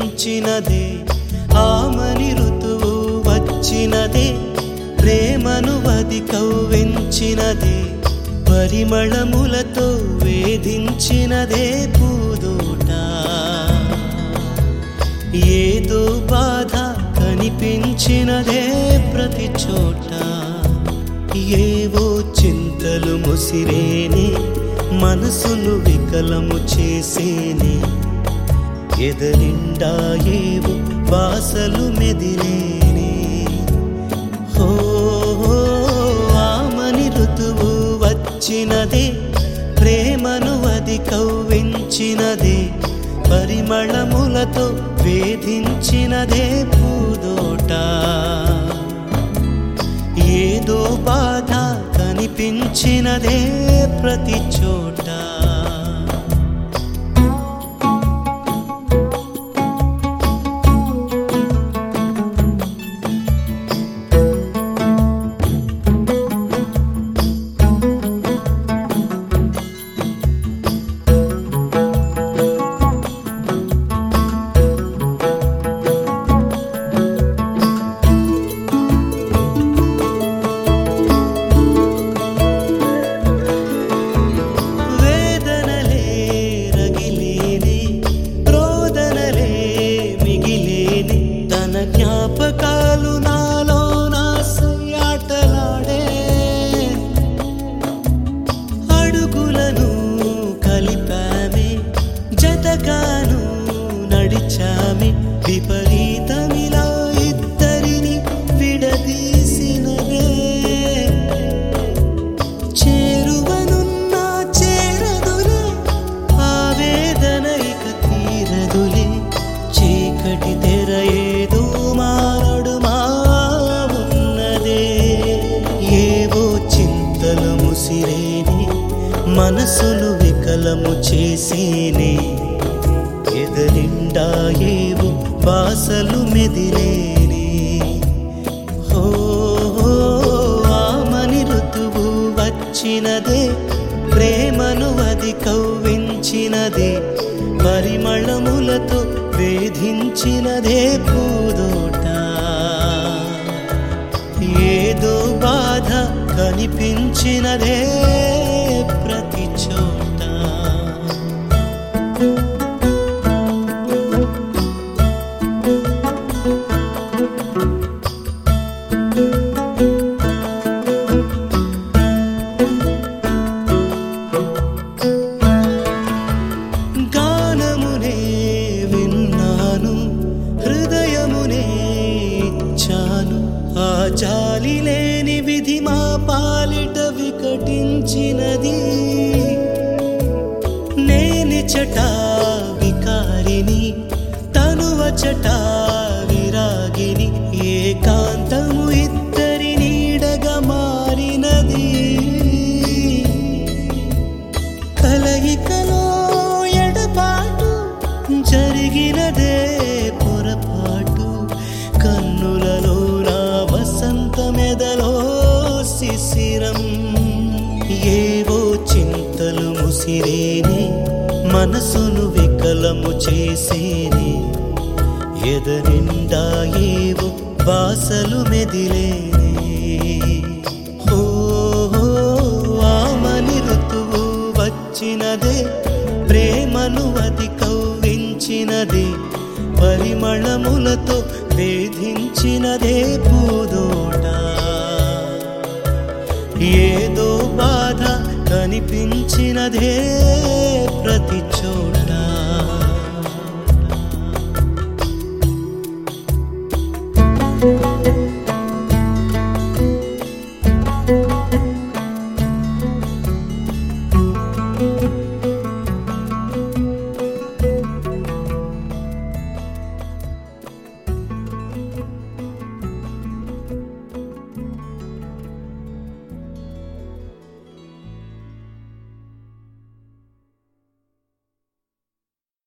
కనిపించినదే ఆమని ఋతువు వచ్చినదే ప్రేమను వది కవ్వించినదే పరిమళములతో వేధించినదే పూదోట ఏదో బాధ కనిపించినదే ప్రతి చోట ఏవో చింతలు ముసిరేనే మనసును వికలము చేసేనే ఎదనిండా ఏవో బాసలు మెదిలేనే హో ఆమని ఋతువు వచ్చినదే ప్రేమను వది కవ్వించినదే పరిమళములతో వేధించినదే పూదోట ఏదో బాధ కనిపించినదే ప్రతి చోట జ్ఞాపకాలు నాలో నాసయాటలాడే అడుగులను కలిపామే జతగాను నడిచామే విపరీతమిలా ఇద్దరిని విడదీసినదే చేరువనున్నా చేరదులే ఆవేదన ఇక తీరదులే చీకటి తెర ఏదో మనసును వికలము చేసేనే ఎదనిండా ఏవో బాసలు మెదిలేనే హో ఆమని ఋతువు వచ్చినదే ప్రేమను వది కవ్వించినదే పరిమళములతో వేధించినదే పూదోట ఏదో బాధ కనిపించినదే ప్రతి చోట గానమునే విన్నాను హృదయమునే ఇచ్చాను ఆ జాలి లేని విధి మా పాలిట వికటించినది నేనిచట వికారిని తనువచట విరాగిని ఏకాంతము ఇద్దరి నీడగా మారినది కలయికలో ఎడబాటు జరిగినదే పొరపాటు కన్నులలో నా వసంతమెదలో శిశిరం ఏవో చింతలు ముసిరేనే మనసును వికలము చేసేనే ఎదనిండా ఏవో బాసలు మెదిలేనే హో ఆమని ఋతువు వచ్చినదే ప్రేమను వది కవ్వించినదే పరిమళములతో వేధించినదే పూదోట ఏదో బాధ కనిపించినదే ప్రతి